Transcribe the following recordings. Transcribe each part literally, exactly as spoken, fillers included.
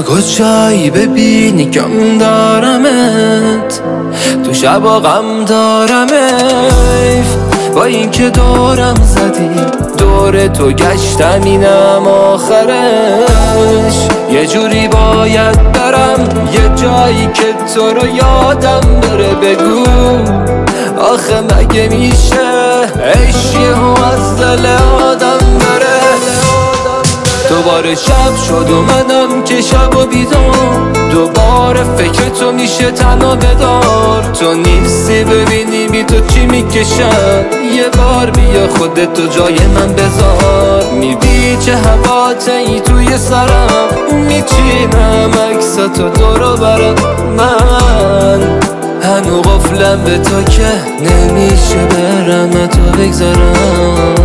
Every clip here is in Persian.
کجایی ببینی کم دارمت، تو شبا غم دارم ایف با این که دورم زدی، دور تو گشتم اینم آخرش. یه جوری باید برم یه جایی که تو رو یادم بره، بگو آخه مگه میشه عشقی و از دل آدم بره. دوباره شب شد اومدم که شب و بیدار، دوباره فکر تو میشه تنها بدار. تو نیستی ببینی بی تو چی میکشم، یه بار بیا خودتو جای من بذار. میدی چه هواتایی توی سرم، میچینم عکساتو دورو برم. من هنو قفلم به تو که نمیشه برم تو بگذارم.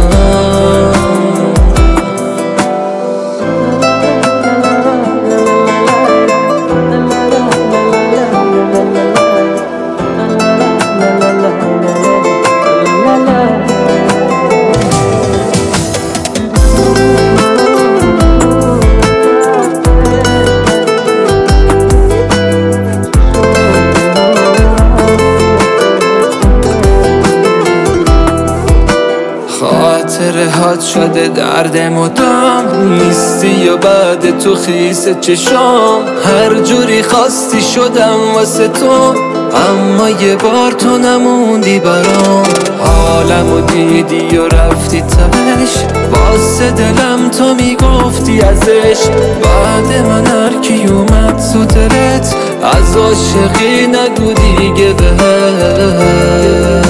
خاطره هات شده درد مدام، نیستی یا بعد تو خیس چشام. هر جوری خواستی شدم واسه تو، اما یه بار تو نموندی برام. حالمو دیدی و رفتی تهش، واسه دلم تو میگفتی ازش. بعد من هر کی اومد تو دلت، از عاشقی نگو دیگه بهش.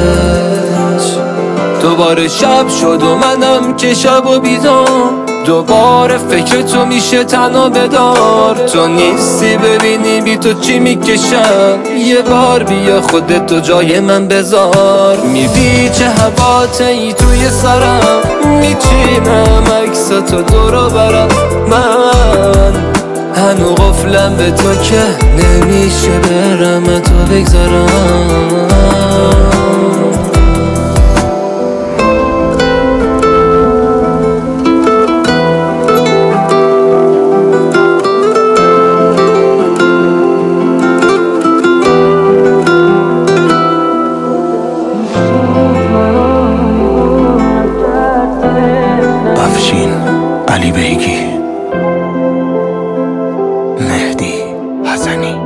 دوباره شب شد و منم که شب و بیدار، دوباره فکر تو میشه تنها بدار. تو نیستی ببینی بی تو چی میکشم، یه بار بیا خودتو جای من بذار. میبی چه هواتایی توی سرم، میچینم عکساتو دورو برم. من هنو قفلم به تو که نمیشه برم تو بگذارم. علی بیگی، مهدی حسنی.